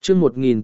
chương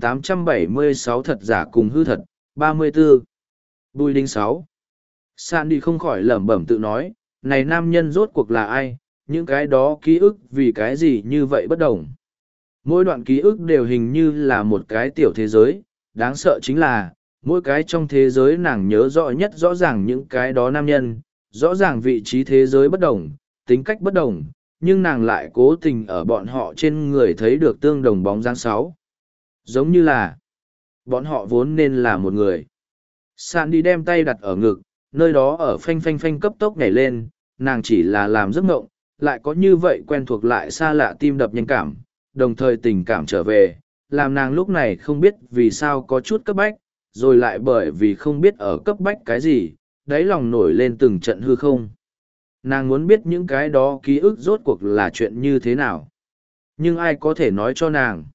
1876 thật giả cùng hư thật, 34. Bùi đinh 6. Sạn đi không khỏi lẩm bẩm tự nói, này nam nhân rốt cuộc là ai, những cái đó ký ức vì cái gì như vậy bất đồng. Mỗi đoạn ký ức đều hình như là một cái tiểu thế giới, đáng sợ chính là, mỗi cái trong thế giới nàng nhớ rõ nhất rõ ràng những cái đó nam nhân, rõ ràng vị trí thế giới bất đồng, tính cách bất đồng, nhưng nàng lại cố tình ở bọn họ trên người thấy được tương đồng bóng dáng sáu. Giống như là, bọn họ vốn nên là một người. Sạn đi đem tay đặt ở ngực, nơi đó ở phanh phanh phanh cấp tốc nhảy lên, nàng chỉ là làm giấc mộng, lại có như vậy quen thuộc lại xa lạ tim đập nhanh cảm, đồng thời tình cảm trở về, làm nàng lúc này không biết vì sao có chút cấp bách, rồi lại bởi vì không biết ở cấp bách cái gì, đáy lòng nổi lên từng trận hư không. Nàng muốn biết những cái đó ký ức rốt cuộc là chuyện như thế nào. Nhưng ai có thể nói cho nàng?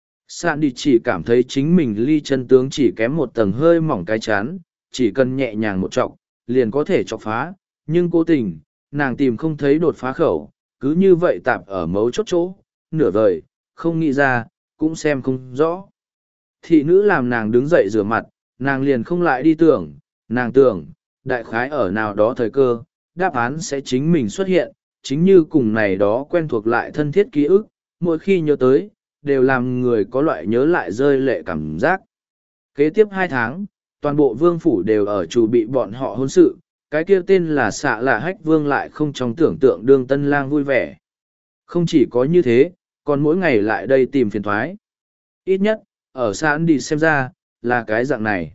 Sạn đi chỉ cảm thấy chính mình ly chân tướng chỉ kém một tầng hơi mỏng cái chán, chỉ cần nhẹ nhàng một chọc, liền có thể chọc phá, nhưng cố tình, nàng tìm không thấy đột phá khẩu, cứ như vậy tạp ở mấu chốt chỗ, nửa vời, không nghĩ ra, cũng xem không rõ. Thị nữ làm nàng đứng dậy rửa mặt, nàng liền không lại đi tưởng, nàng tưởng, đại khái ở nào đó thời cơ, đáp án sẽ chính mình xuất hiện, chính như cùng này đó quen thuộc lại thân thiết ký ức, mỗi khi nhớ tới, đều làm người có loại nhớ lại rơi lệ cảm giác. Kế tiếp 2 tháng, toàn bộ vương phủ đều ở chủ bị bọn họ hôn sự, cái kia tên là xạ lạ hách vương lại không trong tưởng tượng đương tân lang vui vẻ. Không chỉ có như thế, còn mỗi ngày lại đây tìm phiền thoái. Ít nhất, ở sạn đi xem ra, là cái dạng này.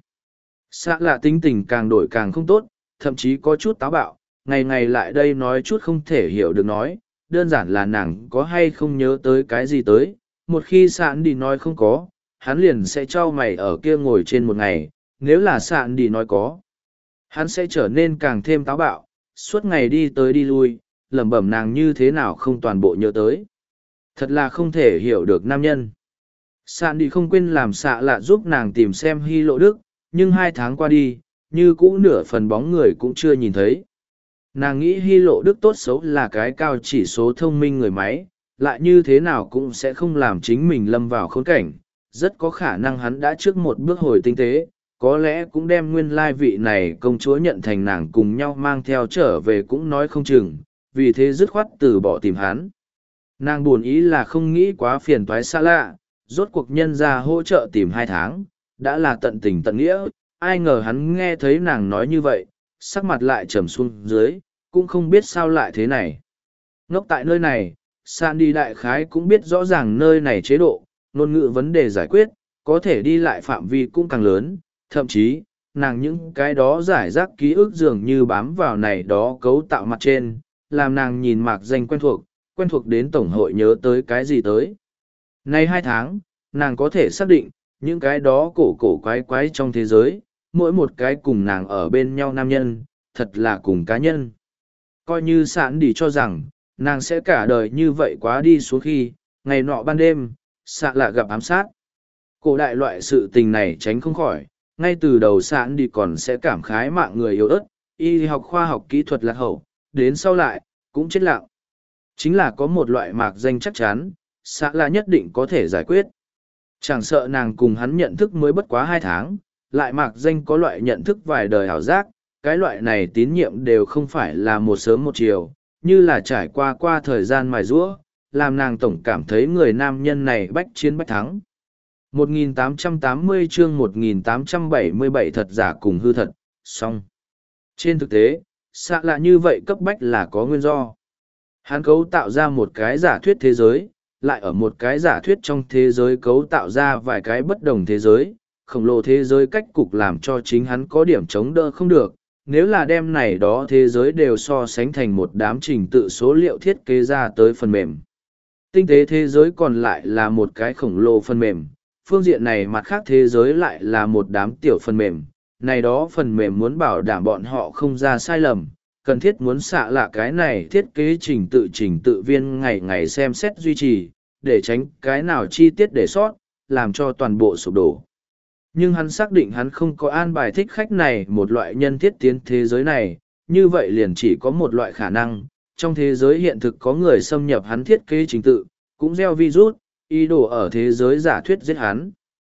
Xạ lạ tính tình càng đổi càng không tốt, thậm chí có chút táo bạo, ngày ngày lại đây nói chút không thể hiểu được nói, đơn giản là nàng có hay không nhớ tới cái gì tới, một khi sạn đi nói không có, hắn liền sẽ cho mày ở kia ngồi trên một ngày, nếu là sạn đi nói có. Hắn sẽ trở nên càng thêm táo bạo, suốt ngày đi tới đi lui, lẩm bẩm nàng như thế nào không toàn bộ nhớ tới. Thật là không thể hiểu được nam nhân. Sạn đi không quên làm xạ lạ giúp nàng tìm xem Hy Lộ Đức, nhưng 2 tháng qua đi, như cũ nửa phần bóng người cũng chưa nhìn thấy. Nàng nghĩ Hy Lộ Đức tốt xấu là cái cao chỉ số thông minh người máy, lại như thế nào cũng sẽ không làm chính mình lâm vào khốn cảnh. Rất có khả năng hắn đã trước một bước hồi tinh tế, có lẽ cũng đem nguyên lai vị này công chúa nhận thành nàng cùng nhau mang theo trở về cũng nói không chừng, vì thế dứt khoát từ bỏ tìm hắn. Nàng buồn ý là không nghĩ quá phiền toái xa lạ, rốt cuộc nhân ra hỗ trợ tìm 2 tháng, đã là tận tình tận nghĩa, ai ngờ hắn nghe thấy nàng nói như vậy, sắc mặt lại trầm xuống dưới, cũng không biết sao lại thế này. Ngốc tại nơi này, Sandy đại khái cũng biết rõ ràng nơi này chế độ, ngôn ngữ vấn đề giải quyết, có thể đi lại phạm vi cũng càng lớn, thậm chí, nàng những cái đó giải rác ký ức dường như bám vào này đó cấu tạo mặt trên, làm nàng nhìn mạc danh quen thuộc đến tổng hội nhớ tới cái gì tới. Nay 2 tháng, nàng có thể xác định, những cái đó cổ quái trong thế giới, mỗi một cái cùng nàng ở bên nhau nam nhân, thật là cùng cá nhân. Coi như sạn đi cho rằng, nàng sẽ cả đời như vậy quá đi xuống khi, ngày nọ ban đêm, xạ lạ gặp ám sát. Cổ đại loại sự tình này tránh không khỏi, ngay từ đầu sạn đi còn sẽ cảm khái mạng người yếu ớt, y học khoa học kỹ thuật lạc hậu, đến sau lại, cũng chết lặng. Chính là có một loại mạc danh chắc chắn, xạ lạ nhất định có thể giải quyết. Chẳng sợ nàng cùng hắn nhận thức mới bất quá 2 tháng, lại mạc danh có loại nhận thức vài đời hảo giác, cái loại này tín nhiệm đều không phải là một sớm một chiều, như là trải qua thời gian mài giũa, làm nàng tổng cảm thấy người nam nhân này bách chiến bách thắng. 1880 chương 1877 thật giả cùng hư thật, xong. Trên thực tế, xạ lạ như vậy cấp bách là có nguyên do. Hắn cấu tạo ra một cái giả thuyết thế giới, lại ở một cái giả thuyết trong thế giới cấu tạo ra vài cái bất đồng thế giới, khổng lồ thế giới cách cục làm cho chính hắn có điểm chống đỡ không được. Nếu là đem này đó thế giới đều so sánh thành một đám trình tự số liệu thiết kế ra tới phần mềm. Tinh tế thế giới còn lại là một cái khổng lồ phần mềm, phương diện này mặt khác thế giới lại là một đám tiểu phần mềm. Này đó phần mềm muốn bảo đảm bọn họ không ra sai lầm, cần thiết muốn xạ lạ cái này thiết kế trình tự viên ngày ngày xem xét duy trì, để tránh cái nào chi tiết để sót, làm cho toàn bộ sụp đổ. Nhưng hắn xác định hắn không có an bài thích khách này một loại nhân thiết tiến thế giới này, như vậy liền chỉ có một loại khả năng, trong thế giới hiện thực có người xâm nhập hắn thiết kế trình tự, cũng gieo virus, ý đồ ở thế giới giả thuyết giết hắn.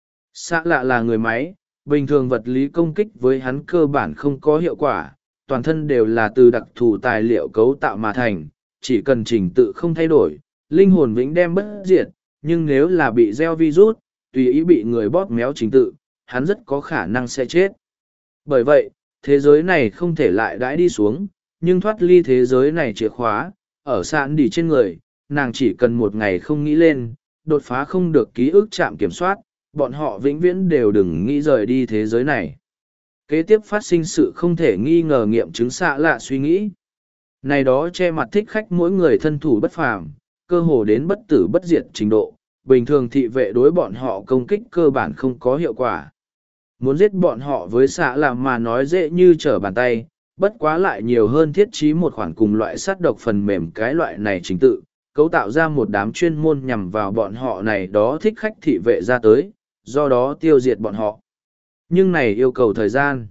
Xạ lạ là người máy, bình thường vật lý công kích với hắn cơ bản không có hiệu quả, toàn thân đều là từ đặc thù tài liệu cấu tạo mà thành, chỉ cần trình tự không thay đổi, linh hồn vĩnh đem bất diệt, nhưng nếu là bị gieo virus, tùy ý bị người bóp méo trình tự, hắn rất có khả năng sẽ chết. Bởi vậy, thế giới này không thể lại đãi đi xuống, nhưng thoát ly thế giới này chìa khóa, ở sạn đi trên người, nàng chỉ cần một ngày không nghĩ lên, đột phá không được ký ức trạm kiểm soát, bọn họ vĩnh viễn đều đừng nghĩ rời đi thế giới này. Kế tiếp phát sinh sự không thể nghi ngờ nghiệm chứng xạ lạ suy nghĩ. Này đó che mặt thích khách mỗi người thân thủ bất phàm, cơ hồ đến bất tử bất diệt trình độ, bình thường thị vệ đối bọn họ công kích cơ bản không có hiệu quả. Muốn giết bọn họ với xạ lạ mà nói dễ như trở bàn tay, bất quá lại nhiều hơn thiết trí một khoản cùng loại sát độc phần mềm cái loại này chính tự, cấu tạo ra một đám chuyên môn nhằm vào bọn họ này đó thích khách thị vệ ra tới, do đó tiêu diệt bọn họ. Nhưng này yêu cầu thời gian.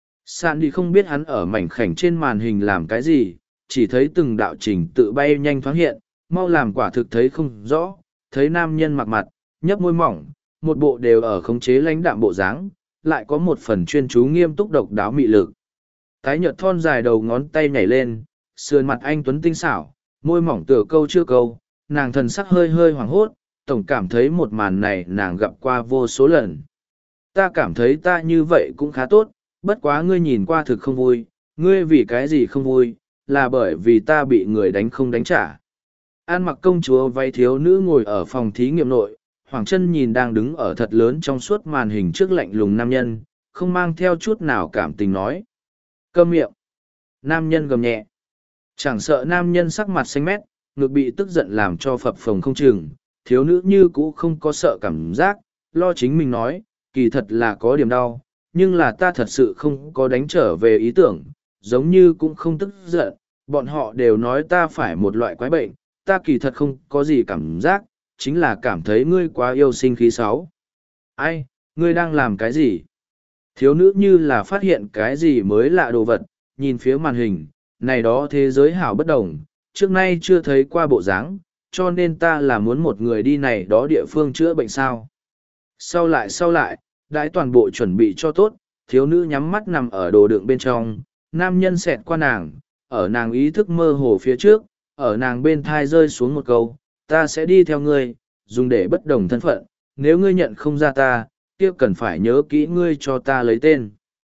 Sandy không biết hắn ở mảnh khảnh trên màn hình làm cái gì, chỉ thấy từng đạo trình tự bay nhanh thoáng hiện, mau làm quả thực thấy không rõ, thấy nam nhân mặc mặt, nhấp môi mỏng, một bộ đều ở khống chế lãnh đạm bộ dáng, lại có một phần chuyên chú nghiêm túc độc đáo mị lực. Tái nhợt thon dài đầu ngón tay nhảy lên, sườn mặt anh tuấn tinh xảo, môi mỏng tựa câu chưa câu, nàng thần sắc hơi hơi hoảng hốt, tổng cảm thấy một màn này nàng gặp qua vô số lần. Ta cảm thấy ta như vậy cũng khá tốt, bất quá ngươi nhìn qua thực không vui, ngươi vì cái gì không vui, là bởi vì ta bị người đánh không đánh trả. An mặc công chúa váy thiếu nữ ngồi ở phòng thí nghiệm nội, Hoàng Chân nhìn đang đứng ở thật lớn trong suốt màn hình trước lạnh lùng nam nhân, không mang theo chút nào cảm tình nói. Câm miệng. Nam nhân gầm nhẹ. Chẳng sợ nam nhân sắc mặt xanh mét, ngực bị tức giận làm cho phập phồng không chừng, thiếu nữ như cũ không có sợ cảm giác, lo chính mình nói, kỳ thật là có điểm đau, nhưng là ta thật sự không có đánh trở về ý tưởng, giống như cũng không tức giận, bọn họ đều nói ta phải một loại quái bệnh, ta kỳ thật không có gì cảm giác, chính là cảm thấy ngươi quá yêu sinh khí sáu. Ai, ngươi đang làm cái gì? Thiếu nữ như là phát hiện cái gì mới lạ đồ vật, nhìn phía màn hình, này đó thế giới hảo bất đồng, trước nay chưa thấy qua bộ dáng, cho nên ta là muốn một người đi này đó địa phương chữa bệnh sao. Sau lại, đãi toàn bộ chuẩn bị cho tốt, thiếu nữ nhắm mắt nằm ở đồ đựng bên trong, nam nhân xẹt qua nàng, ở nàng ý thức mơ hồ phía trước, ở nàng bên thai rơi xuống một câu, ta sẽ đi theo ngươi, dùng để bất đồng thân phận, nếu ngươi nhận không ra ta, kia cần phải nhớ kỹ ngươi cho ta lấy tên.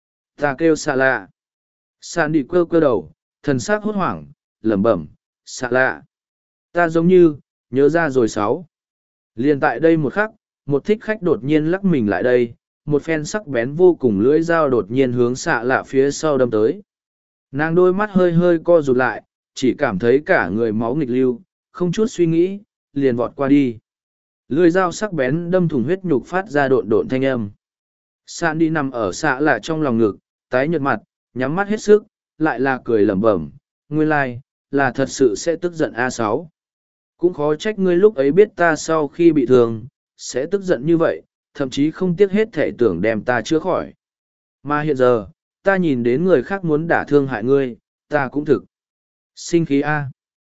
Ta kêu xạ lạ. Sạn đi quơ đầu, thần sắc hốt hoảng, lẩm bẩm, xạ lạ. Ta giống như, nhớ ra rồi sáu. Liền tại đây một khắc, một thích khách đột nhiên lắc mình lại đây, một phen sắc bén vô cùng lưỡi dao đột nhiên hướng xạ lạ phía sau đâm tới. Nàng đôi mắt hơi hơi co rụt lại, chỉ cảm thấy cả người máu nghịch lưu, không chút suy nghĩ, liền vọt qua đi. Lưỡi dao sắc bén đâm thủng huyết nhục phát ra độn độn thanh âm. Sạn đi nằm ở xạ lạ trong lòng ngực, tái nhợt mặt, nhắm mắt hết sức, lại là cười lẩm bẩm, nguyên lai, là thật sự sẽ tức giận A6. Cũng khó trách ngươi lúc ấy biết ta sau khi bị thương, sẽ tức giận như vậy, thậm chí không tiếc hết thể tưởng đem ta chữa khỏi. Mà hiện giờ, ta nhìn đến người khác muốn đả thương hại ngươi, ta cũng thực. Sinh khí A.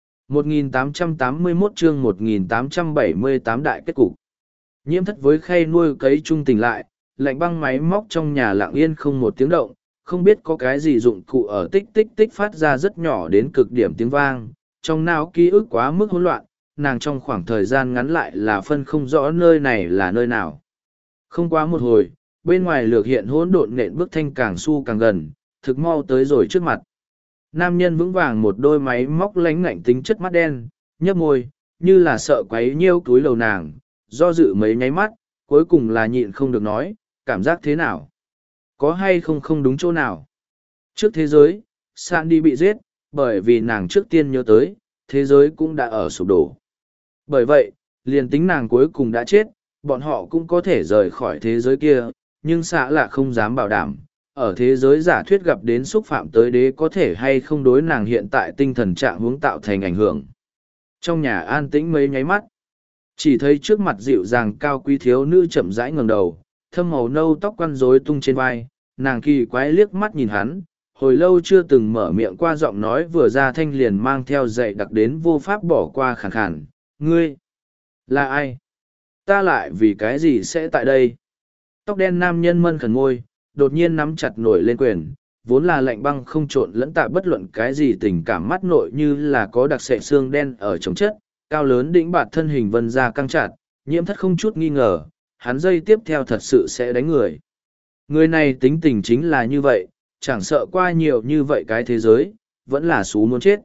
1881 chương 1878 đại kết cục. Nhiễm Thất với khay nuôi cấy trung tỉnh lại, lạnh băng máy móc trong nhà lặng yên không một tiếng động, không biết có cái gì dụng cụ ở tích tích tích phát ra rất nhỏ đến cực điểm tiếng vang, trong não ký ức quá mức hỗn loạn, nàng trong khoảng thời gian ngắn lại là phân không rõ nơi này là nơi nào. Không quá một hồi, bên ngoài lược hiện hỗn độn nện bước thanh càng su càng gần, thực mau tới rồi trước mặt. Nam nhân vững vàng một đôi máy móc lánh ngạnh tính chất mắt đen, nhấp môi, như là sợ quấy nhiêu túi lầu nàng, do dự mấy nháy mắt, cuối cùng là nhịn không được nói, cảm giác thế nào? Có hay không không đúng chỗ nào? Trước thế giới, Sandy bị giết, bởi vì nàng trước tiên nhớ tới, thế giới cũng đã ở sụp đổ. Bởi vậy, liền tính nàng cuối cùng đã chết, bọn họ cũng có thể rời khỏi thế giới kia, nhưng xạ là không dám bảo đảm, ở thế giới giả thuyết gặp đến xúc phạm tới đế có thể hay không đối nàng hiện tại tinh thần trạng hướng tạo thành ảnh hưởng. Trong nhà an tĩnh mấy nháy mắt, chỉ thấy trước mặt dịu dàng cao quý thiếu nữ chậm rãi ngẩng đầu, thâm màu nâu tóc quăn rối tung trên vai, nàng kỳ quái liếc mắt nhìn hắn, hồi lâu chưa từng mở miệng qua giọng nói vừa ra thanh liền mang theo dạy đặc đến vô pháp bỏ qua khàn khàn, ngươi là ai? Ta lại vì cái gì sẽ tại đây? Tóc đen nam nhân mân khẩn môi, đột nhiên nắm chặt nổi lên quyền, vốn là lạnh băng không trộn lẫn tạ bất luận cái gì tình cảm mắt nội như là có đặc sệ xương đen ở chống chất, cao lớn đĩnh bạt thân hình vân ra căng chặt, Nhiễm Thất không chút nghi ngờ, hắn dây tiếp theo thật sự sẽ đánh người. Người này tính tình chính là như vậy, chẳng sợ qua nhiều như vậy cái thế giới, vẫn là xú muốn chết.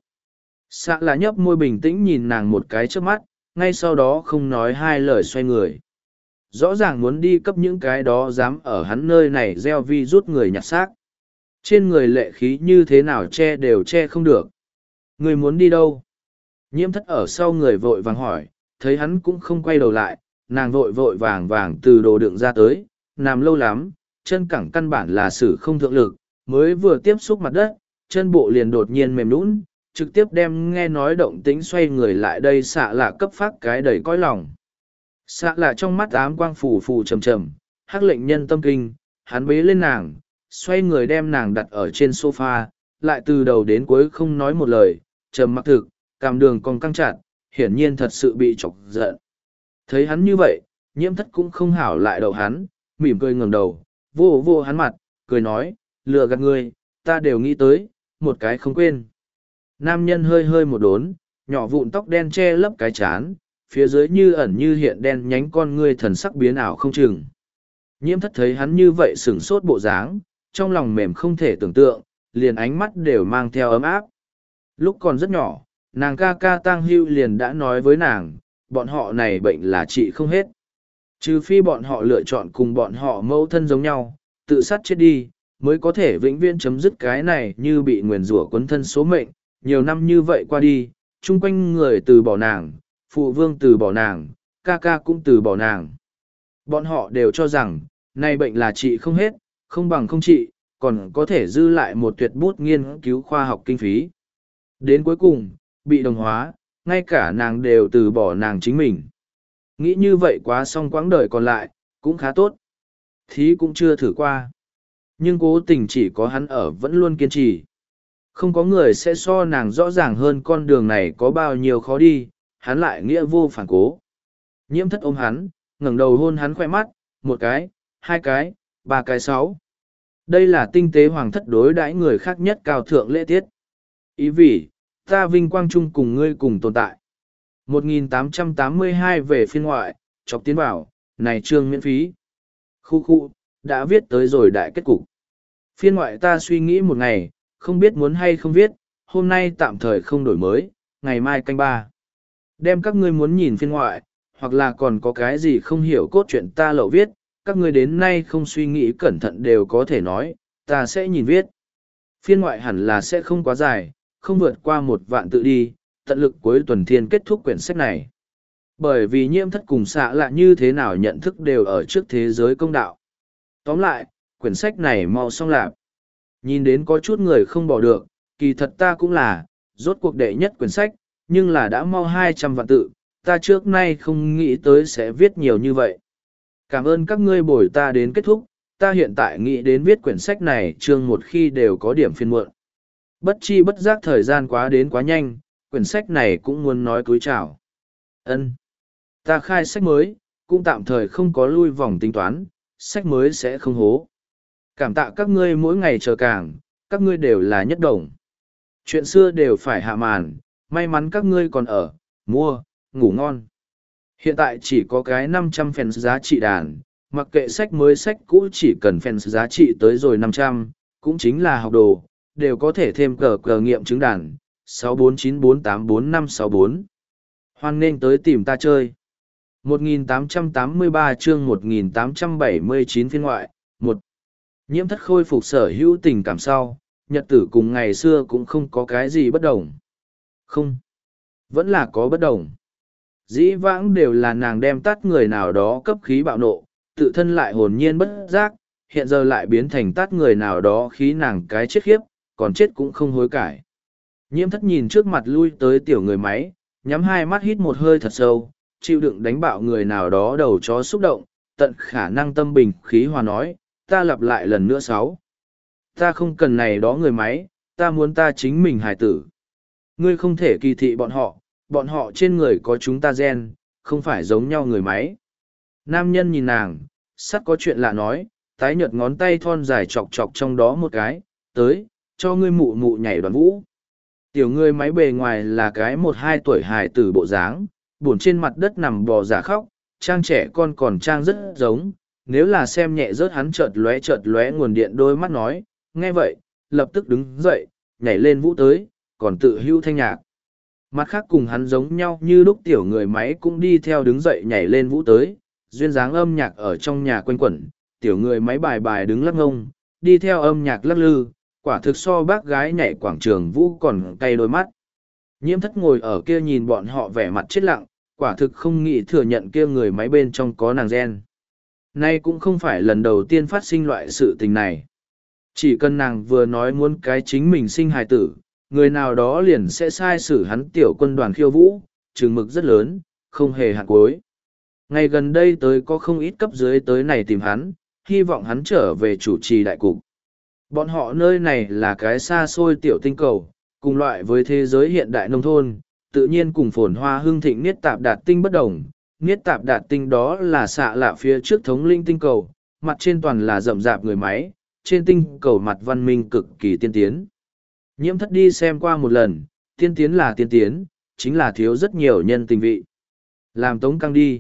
Xạ là nhấp môi bình tĩnh nhìn nàng một cái trước mắt, ngay sau đó không nói hai lời xoay người. Rõ ràng muốn đi cấp những cái đó dám ở hắn nơi này gieo vi rút người nhặt xác. Trên người lệ khí như thế nào che đều che không được. Người muốn đi đâu? Nhiễm Thất ở sau người vội vàng hỏi, thấy hắn cũng không quay đầu lại, nàng vội vội vàng vàng từ đồ đựng ra tới, nằm lâu lắm, chân cẳng căn bản là sử không thượng lực, mới vừa tiếp xúc mặt đất, chân bộ liền đột nhiên mềm nũng, trực tiếp đem nghe nói động tĩnh xoay người lại đây xạ là cấp phát cái đầy cõi lòng. Xạ là trong mắt ám quang phù phù trầm trầm, hắc lệnh nhân tâm kinh, hắn bế lên nàng, xoay người đem nàng đặt ở trên sofa, lại từ đầu đến cuối không nói một lời, trầm mặc thực, cảm đường còn căng chặt, hiển nhiên thật sự bị chọc giận. Thấy hắn như vậy, Nhiễm Thất cũng không hảo lại đầu hắn, mỉm cười ngẩng đầu, vô vô hắn mặt, cười nói, lừa gạt ngươi, ta đều nghĩ tới, một cái không quên. Nam nhân hơi hơi một đốn, nhỏ vụn tóc đen che lấp cái chán, phía dưới như ẩn như hiện đen nhánh con ngươi thần sắc biến ảo không chừng. Nhiễm Thất thấy hắn như vậy sửng sốt bộ dáng, trong lòng mềm không thể tưởng tượng, liền ánh mắt đều mang theo ấm áp. Lúc còn rất nhỏ, nàng ca ca Tang Hưu liền đã nói với nàng, bọn họ này bệnh là trị không hết. Trừ phi bọn họ lựa chọn cùng bọn họ mẫu thân giống nhau, tự sát chết đi, mới có thể vĩnh viễn chấm dứt cái này như bị nguyền rủa quấn thân số mệnh. Nhiều năm như vậy qua đi, chung quanh người từ bỏ nàng, phụ vương từ bỏ nàng, ca ca cũng từ bỏ nàng. Bọn họ đều cho rằng, này bệnh là trị không hết, không bằng không trị, còn có thể dư lại một tuyệt bút nghiên cứu khoa học kinh phí. Đến cuối cùng, bị đồng hóa, ngay cả nàng đều từ bỏ nàng chính mình. Nghĩ như vậy quá xong quãng đời còn lại, cũng khá tốt. Thí cũng chưa thử qua. Nhưng cố tình chỉ có hắn ở vẫn luôn kiên trì. Không có người sẽ so nàng rõ ràng hơn con đường này có bao nhiêu khó đi, hắn lại nghĩa vô phản cố. Nhiễm Thất ôm hắn, ngẩng đầu hôn hắn khoe mắt, một cái, hai cái, ba cái sáu. Đây là tinh tế hoàng thất đối đãi người khác nhất cao thượng lễ tiết. Ý vì, ta vinh quang chung cùng ngươi cùng tồn tại. 1882 về phiên ngoại, chọc tiến vào, này chương miễn phí. Khu, đã viết tới rồi đại kết cục. Phiên ngoại ta suy nghĩ một ngày, không biết muốn hay không viết, hôm nay tạm thời không đổi mới, ngày mai canh ba. Đem các ngươi muốn nhìn phiên ngoại, hoặc là còn có cái gì không hiểu cốt truyện ta lậu viết, các ngươi đến nay không suy nghĩ cẩn thận đều có thể nói, ta sẽ nhìn viết. Phiên ngoại hẳn là sẽ không quá dài, không vượt qua 1.000 tự đi, tận lực cuối tuần thiên kết thúc quyển sách này. Bởi vì Nhiễm Thất cùng xạ là như thế nào nhận thức đều ở trước thế giới công đạo. Tóm lại, quyển sách này mau xong lạc. Nhìn đến có chút người không bỏ được, kỳ thật ta cũng là, rốt cuộc đệ nhất quyển sách, nhưng là đã mau 200 vạn tự, ta trước nay không nghĩ tới sẽ viết nhiều như vậy. Cảm ơn các ngươi bồi ta đến kết thúc, ta hiện tại nghĩ đến viết quyển sách này chương một khi đều có điểm phiên muộn. Bất chi bất giác thời gian quá đến quá nhanh, quyển sách này cũng muốn nói cúi chào. Ân, ta khai sách mới, cũng tạm thời không có lui vòng tính toán, sách mới sẽ không hố. Cảm tạ các ngươi mỗi ngày chờ càng, các ngươi đều là nhất đồng. Chuyện xưa đều phải hạ màn, may mắn các ngươi còn ở, mua, ngủ ngon. Hiện tại chỉ có cái 500 fans giá trị đàn, mặc kệ sách mới sách cũ chỉ cần fans giá trị tới rồi 500, cũng chính là học đồ, đều có thể thêm cờ nghiệm chứng đàn, 649484564. Hoan nên tới tìm ta chơi. 1883 chương 1879 phiên ngoại, 1. Nhiễm Thất khôi phục sở hữu tình cảm sau, nhật tử cùng ngày xưa cũng không có cái gì bất đồng. Không. Vẫn là có bất đồng. Dĩ vãng đều là nàng đem tát người nào đó cấp khí bạo nộ, tự thân lại hồn nhiên bất giác, hiện giờ lại biến thành tát người nào đó khí nàng cái chết khiếp, còn chết cũng không hối cải. Nhiễm Thất nhìn trước mặt lui tới tiểu người máy, nhắm hai mắt hít một hơi thật sâu, chịu đựng đánh bạo người nào đó đầu chó xúc động, tận khả năng tâm bình khí hòa nói, ta lặp lại lần nữa 6. Ta không cần này đó người máy, ta muốn ta chính mình hài tử. Ngươi không thể kỳ thị bọn họ trên người có chúng ta gen, không phải giống nhau người máy. Nam nhân nhìn nàng, sắt có chuyện lạ nói, tái nhợt ngón tay thon dài chọc chọc trong đó một cái, tới, cho ngươi mụ mụ nhảy đoàn vũ. Tiểu người máy bề ngoài là cái 1-2 tuổi hài tử bộ dáng, buồn trên mặt đất nằm bò giả khóc, trang trẻ con còn trang rất giống, nếu là xem nhẹ rớt hắn chợt lóe nguồn điện đôi mắt nói, nghe vậy, lập tức đứng dậy, nhảy lên vũ tới, còn tự hưu thanh nhạc. Mặt khác cùng hắn giống nhau như lúc tiểu người máy cũng đi theo đứng dậy nhảy lên vũ tới, duyên dáng âm nhạc ở trong nhà quanh quẩn, tiểu người máy bài bài đứng lắc ngông, đi theo âm nhạc lắc lư, quả thực so bác gái nhảy quảng trường vũ còn cay đôi mắt. Nhiễm thất ngồi ở kia nhìn bọn họ vẻ mặt chết lặng, quả thực không nghĩ thừa nhận kia người máy bên trong có nàng gen. Nay cũng không phải lần đầu tiên phát sinh loại sự tình này. Chỉ cần nàng vừa nói muốn cái chính mình sinh hài tử, người nào đó liền sẽ sai xử hắn tiểu quân đoàn khiêu vũ, chừng mực rất lớn, không hề hạn cuối. Ngày gần đây tới có không ít cấp dưới tới này tìm hắn, hy vọng hắn trở về chủ trì đại cục. Bọn họ nơi này là cái xa xôi tiểu tinh cầu, cùng loại với thế giới hiện đại nông thôn, tự nhiên cùng phồn hoa hưng thịnh niết tạp đạt tinh bất đồng. Niết tạp đạt tinh đó là xạ lạ phía trước thống linh tinh cầu, mặt trên toàn là rậm rạp người máy, trên tinh cầu mặt văn minh cực kỳ tiên tiến. Nhiễm thất đi xem qua một lần, tiên tiến là tiên tiến, chính là thiếu rất nhiều nhân tình vị. Làm tống căng đi.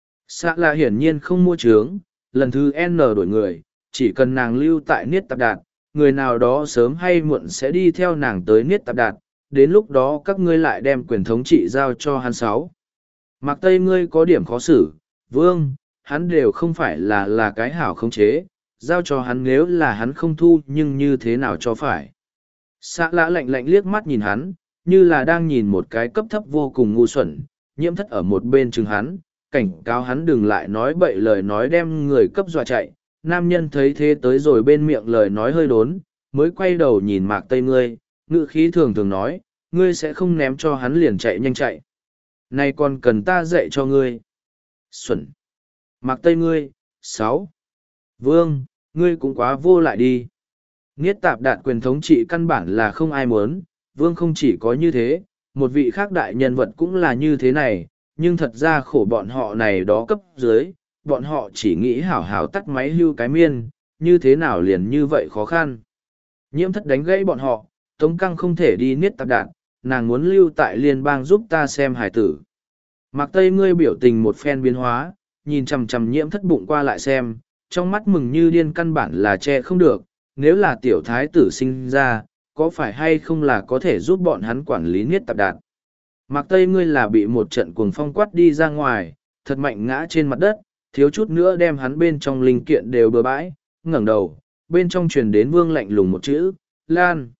Xạ lạ hiển nhiên không mua trướng, lần thứ N đổi người, chỉ cần nàng lưu tại niết tạp đạt, người nào đó sớm hay muộn sẽ đi theo nàng tới niết tạp đạt, đến lúc đó các ngươi lại đem quyền thống trị giao cho hắn sáu. Mạc Tây ngươi có điểm khó xử, vương, hắn đều không phải là cái hảo khống chế, giao cho hắn nếu là hắn không thu nhưng như thế nào cho phải. Xạ lạ lạnh lạnh liếc mắt nhìn hắn, như là đang nhìn một cái cấp thấp vô cùng ngu xuẩn, nhiễm thất ở một bên chừng hắn, cảnh cáo hắn đừng lại nói bậy lời nói đem người cấp dọa chạy. Nam nhân thấy thế tới rồi bên miệng lời nói hơi đốn, mới quay đầu nhìn Mạc Tây ngươi, ngữ khí thường thường nói, ngươi sẽ không ném cho hắn liền chạy nhanh chạy. Này còn cần ta dạy cho ngươi. Xuẩn. Mạc Tây ngươi, 6. Vương, ngươi cũng quá vô lại đi. Niết tạp đạt quyền thống trị căn bản là không ai muốn, vương không chỉ có như thế, một vị khác đại nhân vật cũng là như thế này, nhưng thật ra khổ bọn họ này đó cấp dưới, bọn họ chỉ nghĩ hảo hảo tắt máy hưu cái miên, như thế nào liền như vậy khó khăn. Nhiễm thất đánh gãy bọn họ, Tống Căng không thể đi niết tạp đạt, nàng muốn lưu tại liên bang giúp ta xem hài tử. Mạc Tây ngươi biểu tình một phen biến hóa, nhìn chằm chằm nhiễm thất bụng qua lại xem, trong mắt mừng như điên căn bản là che không được, nếu là tiểu thái tử sinh ra, có phải hay không là có thể giúp bọn hắn quản lý niết tạp đạt. Mạc Tây ngươi là bị một trận cuồng phong quát đi ra ngoài, thật mạnh ngã trên mặt đất, thiếu chút nữa đem hắn bên trong linh kiện đều bừa bãi, ngẩng đầu, bên trong truyền đến vương lạnh lùng một chữ, Lan.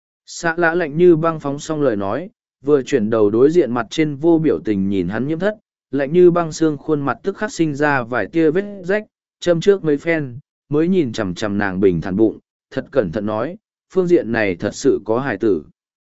Xạ lạ lạnh như băng phóng xong lời nói, vừa chuyển đầu đối diện mặt trên vô biểu tình nhìn hắn nhiễm thất, lạnh như băng xương khuôn mặt tức khắc sinh ra vài tia vết rách, châm trước mấy phen, mới nhìn chằm chằm nàng bình thản bụng, thật cẩn thận nói, phương diện này thật sự có hài tử.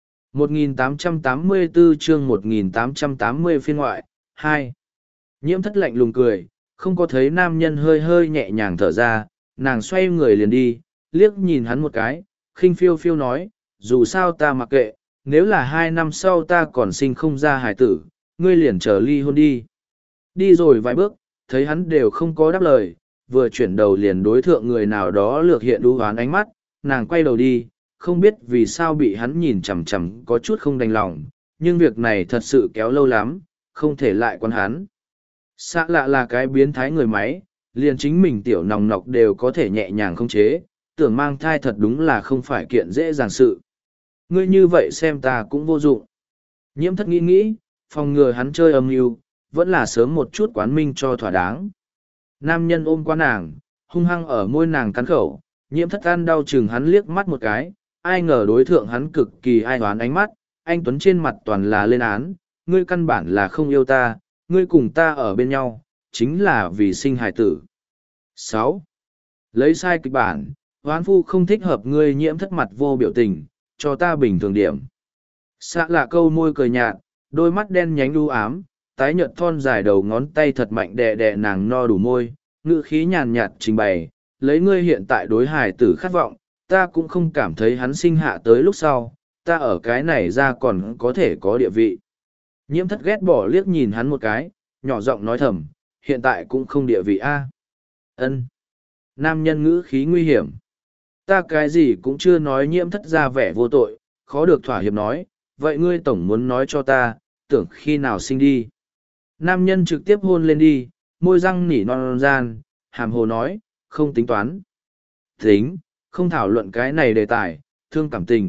1884 chương 1880 phiên ngoại, 2. Nhiễm thất lạnh lùng cười, không có thấy nam nhân hơi hơi nhẹ nhàng thở ra, nàng xoay người liền đi, liếc nhìn hắn một cái, khinh phiêu phiêu nói, dù sao ta mặc kệ, nếu là 2 năm sau ta còn sinh không ra hài tử, ngươi liền chờ ly hôn đi. Đi rồi vài bước, thấy hắn đều không có đáp lời, vừa chuyển đầu liền đối thượng người nào đó lược hiện đú hoán ánh mắt, nàng quay đầu đi, không biết vì sao bị hắn nhìn chằm chằm có chút không đành lòng, nhưng việc này thật sự kéo lâu lắm, không thể lại quan hắn. Xạ lạ là cái biến thái người máy, liền chính mình tiểu nòng nọc đều có thể nhẹ nhàng khống chế, tưởng mang thai thật đúng là không phải kiện dễ dàng sự. Ngươi như vậy xem ta cũng vô dụng. Nhiễm thất nghĩ, phòng ngừa hắn chơi âm mưu, vẫn là sớm một chút quán minh cho thỏa đáng. Nam nhân ôm qua nàng, hung hăng ở môi nàng cắn khẩu, nhiễm thất ăn đau chừng hắn liếc mắt một cái, ai ngờ đối thượng hắn cực kỳ ai đoán ánh mắt, anh Tuấn trên mặt toàn là lên án, ngươi căn bản là không yêu ta, ngươi cùng ta ở bên nhau, chính là vì sinh hài tử. 6. Lấy sai kịch bản, hoán phu không thích hợp ngươi nhiễm thất mặt vô biểu tình, cho ta bình thường điểm. Xạ lạ câu môi cười nhạt, đôi mắt đen nhánh u ám, tái nhợt thon dài đầu ngón tay thật mạnh đè đè nàng no đủ môi, ngữ khí nhàn nhạt trình bày, lấy ngươi hiện tại đối hài tử khát vọng, ta cũng không cảm thấy hắn sinh hạ tới lúc sau, ta ở cái này ra còn có thể có địa vị. Nhiễm thất ghét bỏ liếc nhìn hắn một cái, nhỏ giọng nói thầm, hiện tại cũng không địa vị a. Ân. Nam nhân ngữ khí nguy hiểm. Ta cái gì cũng chưa nói. Nhiễm thất ra vẻ vô tội, khó được thỏa hiệp nói, vậy ngươi tổng muốn nói cho ta, tưởng khi nào sinh đi. Nam nhân trực tiếp hôn lên đi, môi răng nỉ non gian, hàm hồ nói, không tính toán. Tính, không thảo luận cái này đề tài, thương cảm tình.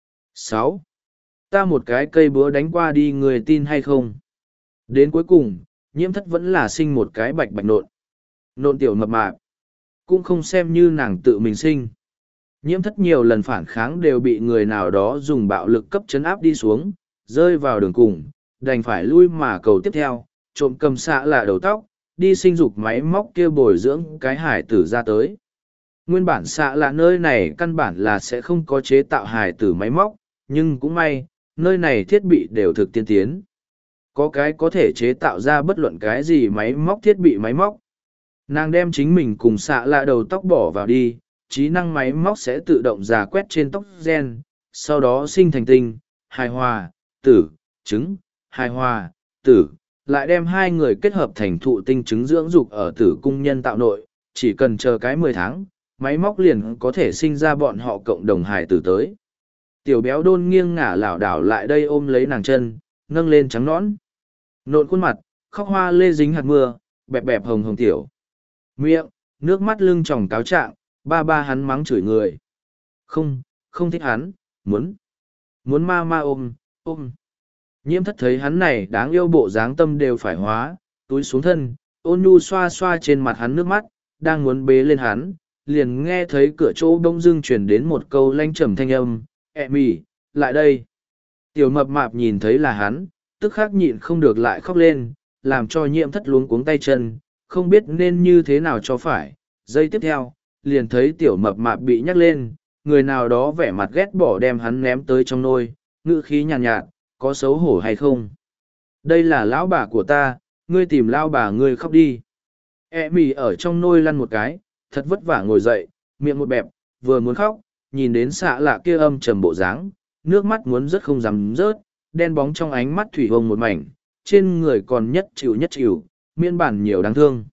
6. Ta một cái cây búa đánh qua đi, người tin hay không? Đến cuối cùng, nhiễm thất vẫn là sinh một cái bạch bạch nộn. Nộn tiểu mập mạp, cũng không xem như nàng tự mình sinh. Nhiễm thất nhiều lần phản kháng đều bị người nào đó dùng bạo lực cấp chấn áp đi xuống, rơi vào đường cùng, đành phải lui mà cầu tiếp theo, trộm cầm xạ là đầu tóc, đi sinh dục máy móc kia bồi dưỡng cái hải tử ra tới. Nguyên bản xạ là nơi này căn bản là sẽ không có chế tạo hải tử máy móc, nhưng cũng may, nơi này thiết bị đều thực tiên tiến. Có cái có thể chế tạo ra bất luận cái gì máy móc thiết bị máy móc. Nàng đem chính mình cùng xạ là đầu tóc bỏ vào đi, trí năng máy móc sẽ tự động rà quét trên tóc gen, sau đó sinh thành tinh, hài hòa, tử, trứng, hài hòa, tử, lại đem hai người kết hợp thành thụ tinh trứng dưỡng dục ở tử cung nhân tạo nội, chỉ cần chờ cái 10 tháng, máy móc liền có thể sinh ra bọn họ cộng đồng hài tử tới. Tiểu béo đôn nghiêng ngả lảo đảo lại đây ôm lấy nàng chân, nâng lên trắng nõn. Nộn khuôn mặt, khóc hoa lê dính hạt mưa, bẹp bẹp hồng hồng tiểu. Miệng, nước mắt lưng tròng cáo trạng, ba hắn mắng chửi người. Không thích hắn, muốn ma ôm. Nhiễm thất thấy hắn này đáng yêu bộ dáng tâm đều phải hóa, túi xuống thân, ôn nhu xoa xoa trên mặt hắn nước mắt, đang muốn bế lên hắn, liền nghe thấy cửa chỗ bỗng dưng chuyển đến một câu lanh trầm thanh âm, mì, lại đây. Tiểu mập mạp nhìn thấy là hắn, tức khắc nhịn không được lại khóc lên, làm cho nhiễm thất luống cuống tay chân, không biết nên như thế nào cho phải. Giây tiếp theo, liền thấy tiểu mập mạp bị nhắc lên, người nào đó vẻ mặt ghét bỏ đem hắn ném tới trong nôi, ngữ khí nhàn nhạt, có xấu hổ hay không? Đây là lão bà của ta, ngươi tìm lão bà ngươi khóc đi. Mì ở trong nôi lăn một cái, thật vất vả ngồi dậy, miệng một bẹp, vừa muốn khóc, nhìn đến xạ lạ kia âm trầm bộ dáng, nước mắt muốn rớt không dám rớt, đen bóng trong ánh mắt thủy hồng một mảnh, trên người còn nhất chịu, miên bản nhiều đáng thương.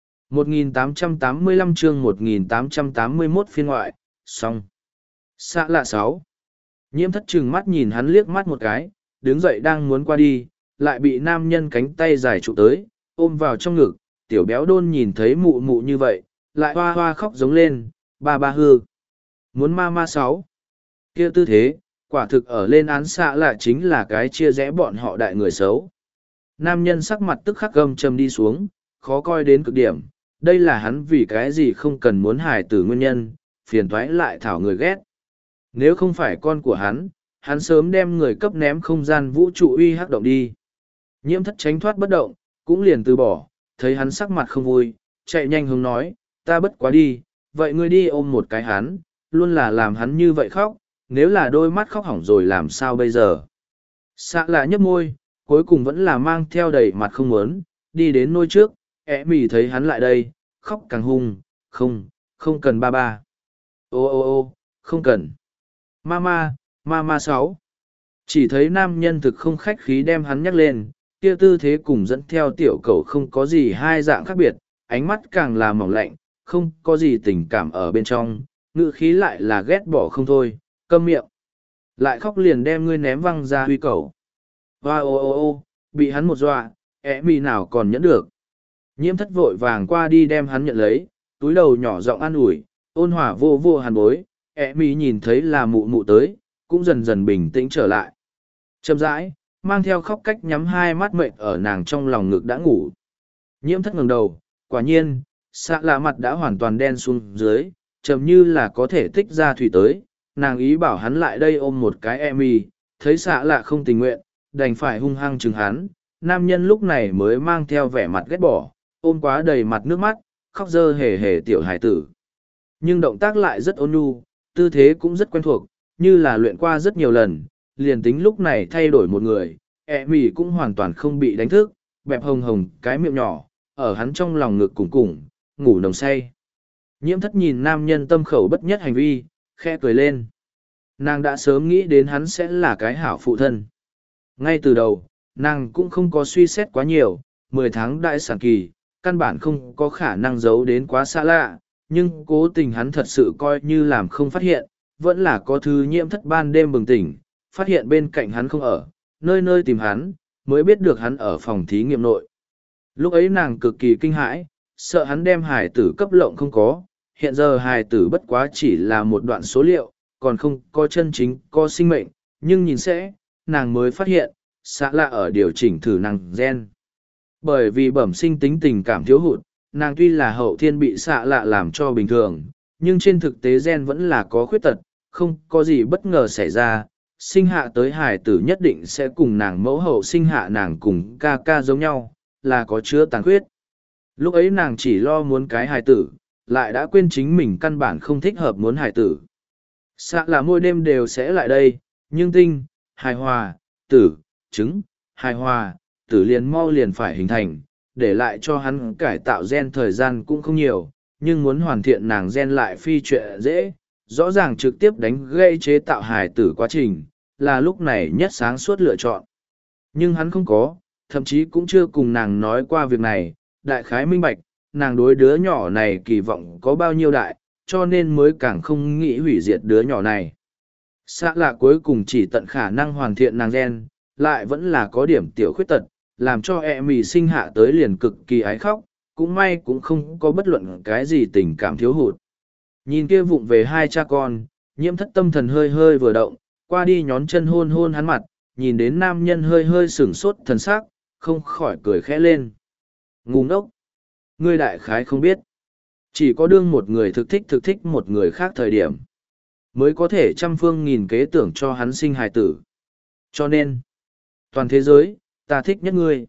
1885 chương 1881 phiên ngoại, xong. Xạ lạ 6. Nhiễm thất trừng mắt nhìn hắn liếc mắt một cái, đứng dậy đang muốn qua đi, lại bị nam nhân cánh tay dài trụ tới, ôm vào trong ngực, tiểu béo đôn nhìn thấy mụ mụ như vậy, lại hoa hoa khóc giống lên, ba hư. Muốn ma 6. Kia tư thế, quả thực ở lên án xạ lạ chính là cái chia rẽ bọn họ đại người xấu. Nam nhân sắc mặt tức khắc gầm trầm đi xuống, khó coi đến cực điểm, đây là hắn vì cái gì không cần muốn hài tử nguyên nhân, phiền thoái lại thảo người ghét. Nếu không phải con của hắn sớm đem người cấp ném không gian vũ trụ uy hắc động đi. Nhiễm thất tránh thoát bất động, cũng liền từ bỏ, thấy hắn sắc mặt không vui, chạy nhanh hướng nói, ta bất quá đi, vậy ngươi đi ôm một cái hắn, luôn là làm hắn như vậy khóc, nếu là đôi mắt khóc hỏng rồi làm sao bây giờ. Xạ lạ nhấp môi, cuối cùng vẫn là mang theo đầy mặt không muốn, đi đến nôi trước, mì thấy hắn lại đây, khóc càng hung, không cần ba. Ô, không cần. Mama 6. Chỉ thấy nam nhân thực không khách khí đem hắn nhắc lên, kia tư thế cùng dẫn theo tiểu cầu không có gì hai dạng khác biệt, ánh mắt càng là mỏng lạnh, không có gì tình cảm ở bên trong, ngữ khí lại là ghét bỏ không thôi, câm miệng. Lại khóc liền đem ngươi ném văng ra huy cầu. Hoa ô, bị hắn một dọa, mì nào còn nhẫn được. Nhiễm thất vội vàng qua đi đem hắn nhận lấy, túi đầu nhỏ giọng an ủi, ôn hòa vô hàn bối, mì nhìn thấy là mụ tới, cũng dần dần bình tĩnh trở lại. Chậm rãi, mang theo khóc cách nhắm hai mắt mệt ở nàng trong lòng ngực đã ngủ. Nhiễm thất ngẩng đầu, quả nhiên, xạ lạ mặt đã hoàn toàn đen xuống dưới, chậm như là có thể tích ra thủy tới, nàng ý bảo hắn lại đây ôm một cái mì, thấy xạ lạ không tình nguyện, đành phải hung hăng chừng hắn, nam nhân lúc này mới mang theo vẻ mặt ghét bỏ, ôm quá đầy mặt nước mắt, khóc dơ hề tiểu hải tử. Nhưng động tác lại rất ôn nhu, tư thế cũng rất quen thuộc, như là luyện qua rất nhiều lần, liền tính lúc này thay đổi một người, mì cũng hoàn toàn không bị đánh thức, bẹp hồng hồng cái miệng nhỏ, ở hắn trong lòng ngực cùng, ngủ nồng say. Nhiễm thất nhìn nam nhân tâm khẩu bất nhất hành vi, khẽ cười lên. Nàng đã sớm nghĩ đến hắn sẽ là cái hảo phụ thân. Ngay từ đầu, nàng cũng không có suy xét quá nhiều, 10 tháng đại sản kỳ, căn bản không có khả năng giấu đến quá xa lạ, nhưng cố tình hắn thật sự coi như làm không phát hiện, vẫn là có thứ nhiễm thất ban đêm bừng tỉnh, phát hiện bên cạnh hắn không ở, nơi nơi tìm hắn, mới biết được hắn ở phòng thí nghiệm nội. Lúc ấy nàng cực kỳ kinh hãi, sợ hắn đem hài tử cấp lộng không có, hiện giờ hài tử bất quá chỉ là một đoạn số liệu, còn không có chân chính có sinh mệnh, nhưng nhìn sẽ, nàng mới phát hiện, xạ lạ ở điều chỉnh thử năng gen. Bởi vì bẩm sinh tính tình cảm thiếu hụt, nàng tuy là hậu thiên bị xạ lạ làm cho bình thường, nhưng trên thực tế gen vẫn là có khuyết tật, không có gì bất ngờ xảy ra, sinh hạ tới hài tử nhất định sẽ cùng nàng mẫu hậu sinh hạ nàng cùng ca ca giống nhau, là có chứa tàn khuyết. Lúc ấy nàng chỉ lo muốn cái hài tử, lại đã quên chính mình căn bản không thích hợp muốn hài tử. Xạ là mỗi đêm đều sẽ lại đây, nhưng tinh, hài hòa, tử, trứng, hài hòa, tử liền mau liền phải hình thành, để lại cho hắn cải tạo gen thời gian cũng không nhiều, nhưng muốn hoàn thiện nàng gen lại phi chuyện dễ, rõ ràng trực tiếp đánh gây chế tạo hài tử quá trình, là lúc này nhất sáng suốt lựa chọn. Nhưng hắn không có, thậm chí cũng chưa cùng nàng nói qua việc này, đại khái minh bạch, nàng đối đứa nhỏ này kỳ vọng có bao nhiêu đại, cho nên mới càng không nghĩ hủy diệt đứa nhỏ này. Xạ lạ cuối cùng chỉ tận khả năng hoàn thiện nàng gen, lại vẫn là có điểm tiểu khuyết tật, làm cho mì sinh hạ tới liền cực kỳ ái khóc, cũng may cũng không có bất luận cái gì tình cảm thiếu hụt. Nhìn kia vụng về hai cha con, nhiễm thất tâm thần hơi hơi vừa động, qua đi nhón chân hôn hôn hắn mặt, nhìn đến nam nhân hơi hơi sửng sốt thần sắc, không khỏi cười khẽ lên. Ngu ngốc! Ngươi đại khái không biết. Chỉ có đương một người thực thích một người khác thời điểm, mới có thể trăm phương nghìn kế tưởng cho hắn sinh hài tử. Cho nên, toàn thế giới, ta thích nhất ngươi.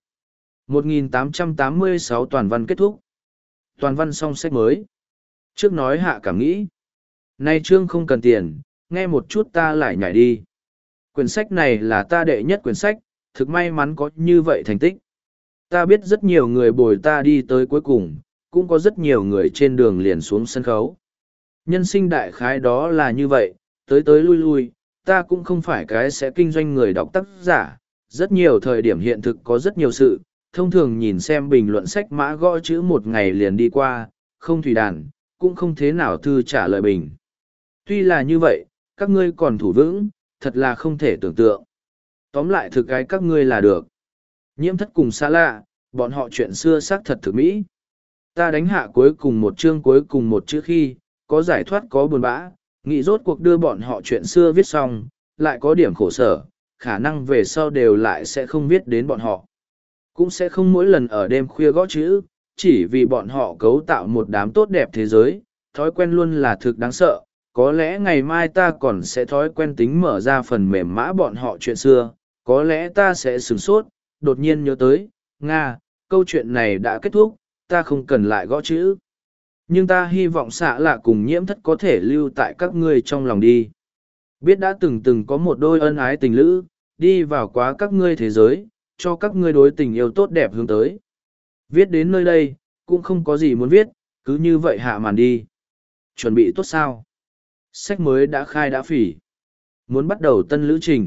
1886 toàn văn kết thúc. Toàn văn xong sách mới. Trước nói hạ cảm nghĩ. Nay chương không cần tiền, nghe một chút ta lại nhảy đi. Quyển sách này là ta đệ nhất quyển sách, thực may mắn có như vậy thành tích. Ta biết rất nhiều người bồi ta đi tới cuối cùng, cũng có rất nhiều người trên đường liền xuống sân khấu. Nhân sinh đại khái đó là như vậy, tới lui lui, ta cũng không phải cái sẽ kinh doanh người đọc tác giả. Rất nhiều thời điểm hiện thực có rất nhiều sự, thông thường nhìn xem bình luận sách mã gõ chữ một ngày liền đi qua, không thủy đàn, cũng không thế nào thư trả lời bình. Tuy là như vậy, các ngươi còn thủ vững, thật là không thể tưởng tượng. Tóm lại thực cái các ngươi là được. Nhiễm thất cùng xa lạ, bọn họ chuyện xưa xác thật thực mỹ. Ta đánh hạ cuối cùng một chương cuối cùng một chữ khi, có giải thoát có buồn bã, nghĩ rốt cuộc đưa bọn họ chuyện xưa viết xong, lại có điểm khổ sở, khả năng về sau đều lại sẽ không viết đến bọn họ. Cũng sẽ không mỗi lần ở đêm khuya gõ chữ, chỉ vì bọn họ cấu tạo một đám tốt đẹp thế giới, thói quen luôn là thực đáng sợ. Có lẽ ngày mai ta còn sẽ thói quen tính mở ra phần mềm mã bọn họ chuyện xưa, có lẽ ta sẽ sửng sốt, đột nhiên nhớ tới, Nga, câu chuyện này đã kết thúc, ta không cần lại gõ chữ. Nhưng ta hy vọng xạ lạ cùng nhiễm thất có thể lưu tại các ngươi trong lòng đi. Biết đã từng có một đôi ân ái tình lữ, đi vào quá các ngươi thế giới, cho các ngươi đối tình yêu tốt đẹp hướng tới. Viết đến nơi đây, cũng không có gì muốn viết, cứ như vậy hạ màn đi. Chuẩn bị tốt sao? Sách mới đã khai đã phỉ. Muốn bắt đầu tân lữ trình.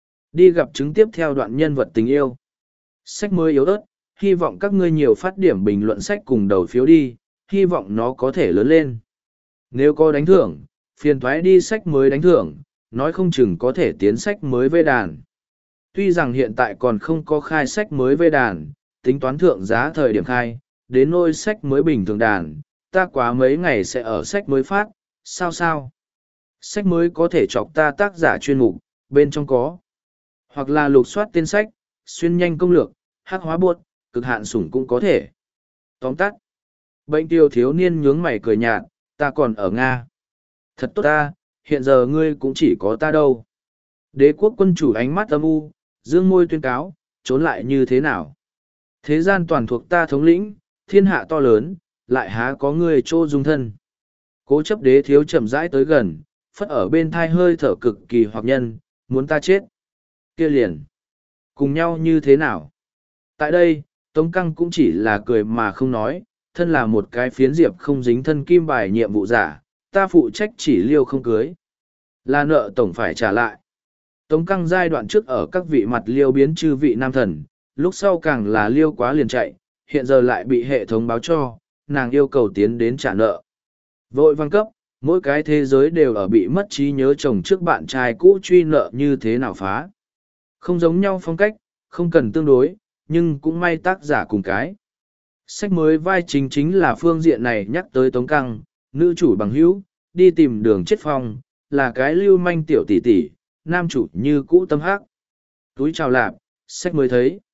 Đi gặp chứng tiếp theo đoạn nhân vật tình yêu. Sách mới yếu ớt, hy vọng các ngươi nhiều phát điểm bình luận sách cùng đầu phiếu đi, hy vọng nó có thể lớn lên. Nếu có đánh thưởng, phiền thoái đi sách mới đánh thưởng, nói không chừng có thể tiến sách mới về đàn. Tuy rằng hiện tại còn không có khai sách mới về đàn, tính toán thượng giá thời điểm khai, đến nôi sách mới bình thường đàn, ta quá mấy ngày sẽ ở sách mới phát, sao? Sách mới có thể chọc ta tác giả chuyên mục, bên trong có. Hoặc là lục soát tên sách, xuyên nhanh công lược, hắc hóa buốt, cực hạn sủng cũng có thể. Tóm tắt. Bệnh tiêu thiếu niên nhướng mày cười nhạt, ta còn ở Nga. Thật tốt ta, hiện giờ ngươi cũng chỉ có ta đâu. Đế quốc quân chủ ánh mắt âm u, dương môi tuyên cáo, trốn lại như thế nào. Thế gian toàn thuộc ta thống lĩnh, thiên hạ to lớn, lại há có ngươi trô dung thân. Cố chấp đế thiếu chậm rãi tới gần, phất ở bên thai hơi thở cực kỳ hoặc nhân, muốn ta chết. Kia liền. Cùng nhau như thế nào? Tại đây, Tống Căng cũng chỉ là cười mà không nói, thân là một cái phiến diệp không dính thân kim bài nhiệm vụ giả, ta phụ trách chỉ liêu không cưới. Là nợ tổng phải trả lại. Tống Căng giai đoạn trước ở các vị mặt liêu biến chư vị nam thần, lúc sau càng là liêu quá liền chạy, hiện giờ lại bị hệ thống báo cho, nàng yêu cầu tiến đến trả nợ. Vội văng cấp, mỗi cái thế giới đều ở bị mất trí nhớ chồng trước bạn trai cũ truy nợ như thế nào phá. Không giống nhau phong cách, không cần tương đối, nhưng cũng may tác giả cùng cái. Sách mới vai chính chính là phương diện này nhắc tới Tống Căng, nữ chủ bằng hữu, đi tìm đường chết phong, là cái lưu manh tiểu tỷ tỷ, nam chủ như cũ tâm hắc. Túi chào lạp, sách mới thấy.